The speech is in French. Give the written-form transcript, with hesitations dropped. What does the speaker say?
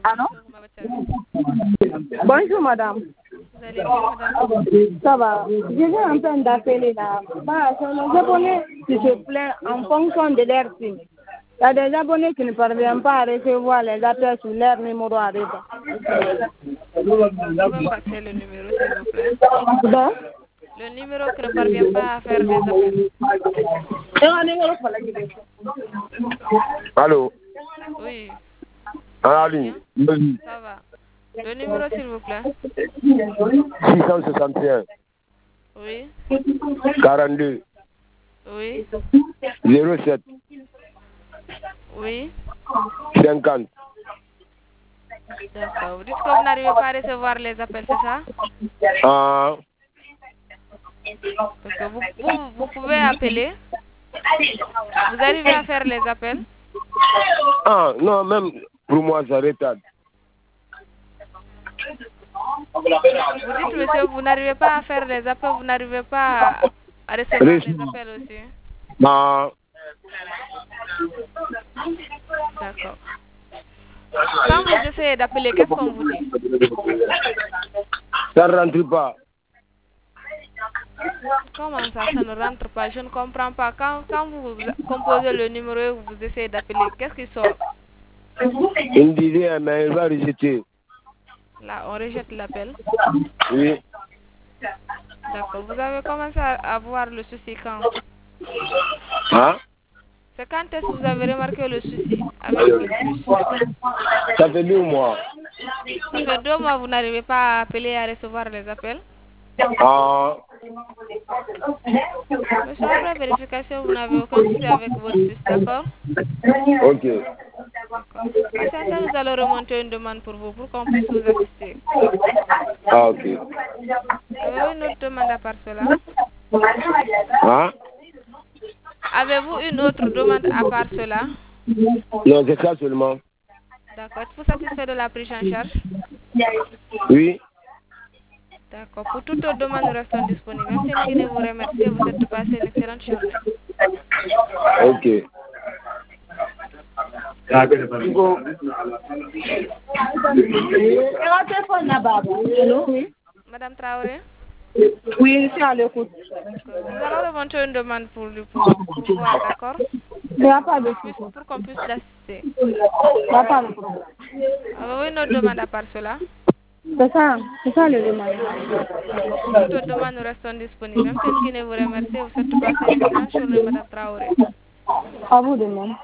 Allô? Bonjour, Mama Thiam. Bonjour, madame. Vous allez bien, madame? Ça va. Je viens en train d'appeler là. Bah, c'est les abonnés qui se plaignent en fonction de leur signe. Il y a des abonnés qui ne parviennent pas à recevoir les appels sur leur numéro arrêté. Vous pouvez passer le numéro, s'il vous plaît? Bon. Le numéro qui ne parvient pas à faire les appels. Allô? Oui. Ali. Ça va. Le numéro, s'il vous plaît? 661. Oui. 42. Oui. 07. Oui. 50. D'accord. Vous dites que vous n'arrivez pas à recevoir les appels, c'est ça? Ah. Parce que vous pouvez appeler. Vous arrivez à faire les appels? Ah, non, même pour moi, ça retarde. Vous dites, monsieur, vous n'arrivez pas à faire les appels, vous n'arrivez pas à recevoir les appels aussi? Ah. D'accord. Quand vous essayez d'appeler, qu'est-ce qu'on vous dit? Ça ne rentre pas. Comment ça ne rentre pas? Je ne comprends pas. Quand vous composez le numéro et vous essayez d'appeler, qu'est-ce qui sort? Il me dit rien, mais il va rejeter. Là, on rejette l'appel. Oui. D'accord. Vous avez commencé à voir le souci quand? Hein? C'est quand est-ce que vous avez remarqué le souci avec votre puce? Ça fait 2 mois. Ça fait 2 mois, vous n'arrivez pas à appeler et à recevoir les appels? Ah. Monsieur, après vérification, vous n'avez aucun souci avec votre puce, d'accord? Ok. Patientez, nous allons remonter une demande pour vous, pour qu'on puisse vous assister. Ah, ok. Avez-vous une autre demande à part cela? Hein? Avez-vous une autre demande à part cela? Non, c'est ça seulement. D'accord. Êtes-vous satisfait de la prise en charge? Oui. D'accord. Pour toute autre demande, nous restons disponibles. Même si nous vous remercie et vous souhaite de passer une excellente journée. Ok. Allô? Oui. Madame Traoré? Oui, je suis à l'écoute. Nous allons remonter une demande pour voir, d'accord? Il n'y a pas de souci. Pour qu'on puisse l'assister. Il n'y a pas de problème. Avez-vous une autre demande à part cela? C'est ça le demande. D'accord. Pour toute autre demande, nous restons disponibles. Même si nous vous remercie et vous souhaite de passer une excellente journée, Madame Traoré. À vous de même.